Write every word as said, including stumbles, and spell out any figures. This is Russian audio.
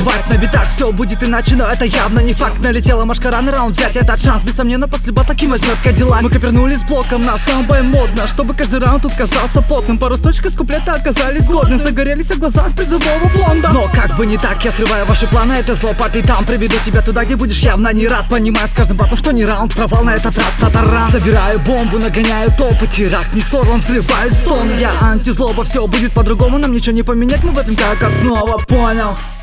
взрывать на битах. Все будет иначе, но это явно не факт. Налетела машкара на раунд, взять этот шанс. Несомненно, после батаки возьмет Кадиллак. Мы копернулись блоком на самое модно, чтобы каждый раунд тут казался потным. Пару строчек из куплета оказались годны. Загорелись в глазах призывного фонда. Но как бы не так, я срываю ваши планы. Это зло по пятам, приведу тебя туда, где будешь явно не рад. Понимаю с каждым батом, что не раунд, провал на этот раз, татаран. Собираю бомбу, нагоняю топы, теракт, не сорлом, взрываю стон. Я антизлоба, все будет по-другому, нам ничего не поменять, мы в этом как основа, понял?